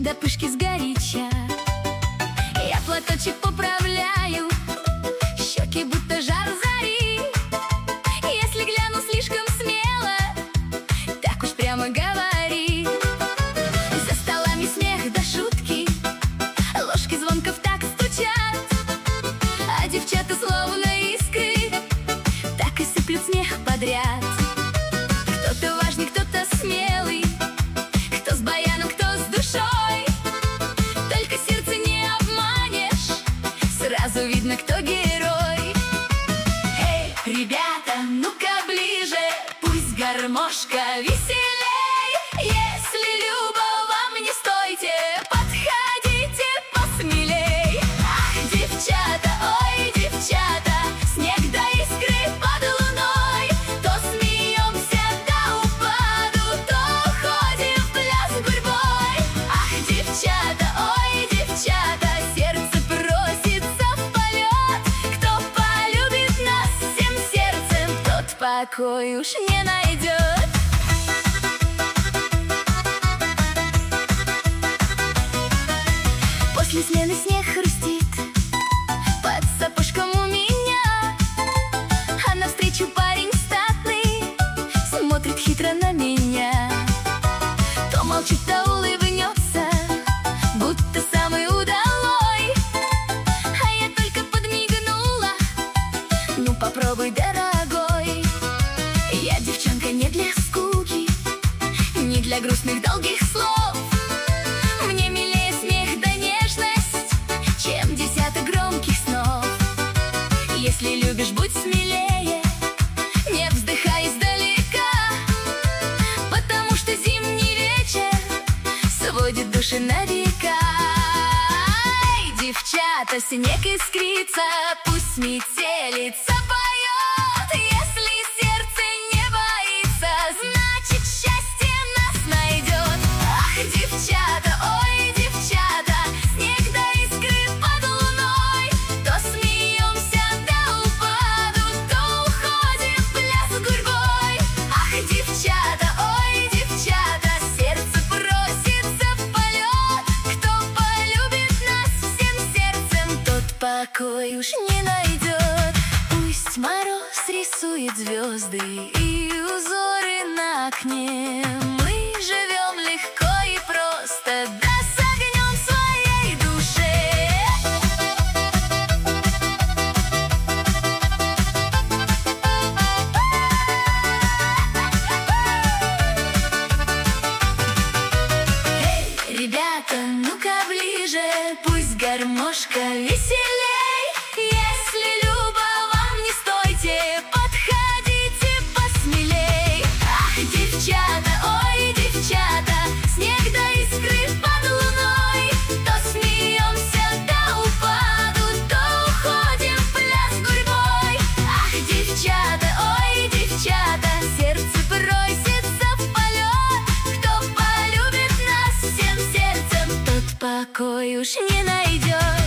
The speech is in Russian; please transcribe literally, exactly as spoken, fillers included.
до пышки сгоряча. Я платочек поправляю, щеки будто жар зари. Если гляну слишком смело, так уж прямо говори. За столами смех да шутки, ложки звонко в такт стучат, а девчата словно искры так и сыплют смех подряд. Кто-то важный, кто-то смелый, кто с баяном, кто с душой. Только сердце не обманешь, сразу видно, кто герой. Эй, ребята, ну-ка ближе, пусть гармошка веселей. Если любо вам, не стойте, подходите посмелей. Ах, девчата, ой, девчата, снег да искры под луной. То смеемся до упаду, то ходим в пляс гурьбой. Ах, девчата, ой, девчата, сердце просится в полет. Кто полюбит нас всем сердцем, тот покой уж не найдет. После смены снег хрустит под сапожком у меня, а навстречу парень статный смотрит хитро на меня. То молчит, то улыбнется, будто самый удалой, а я только подмигнула: ну попробуй, дорогой. Я девчонка не для скуки, не для грустных долгих слов. Мне милее смех да нежность, чем десяток громких снов. Если любишь, будь смелее, не вздыхай издалека, потому что зимний вечер сводит души на века. Ай, девчата, снег искрится, пусть метелица поет. Если сердце не боится, значит счастье нас найдет. Ах, девчата, ой, девчата, снег да искры под луной. То смеемся до упаду, то уходим в пляс гурьбой. Ах, девчата, ой, девчата, сердце просится в полет. Кто полюбит нас всем сердцем, тот покой уж не найдет. Пусть мороз рисует звезды и узоры на окне, мы живем легко и просто, да с огнем своей душе. Эй, ребята, ну-ка ближе, пусть гармошка веселей. Если любо вам, не стойте, подходите посмелей. Ах, девчата, ой, девчата, снег да искры под луной. То смеемся до упаду, то уходим в пляс гурьбой. Ах, девчата, ой, девчата, сердце просится в полет. Кто полюбит нас всем сердцем, тот покой уж не найдет.